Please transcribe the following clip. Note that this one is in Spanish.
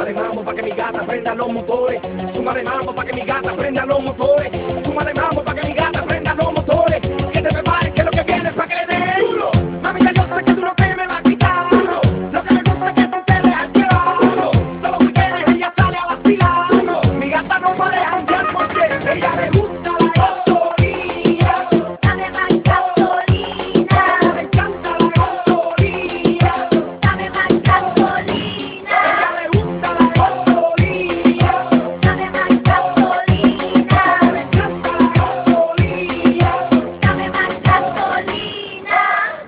Súmale mambo pa' que mi gata prenda los motores. Súmale mambo pa' que mi gata prenda los motores.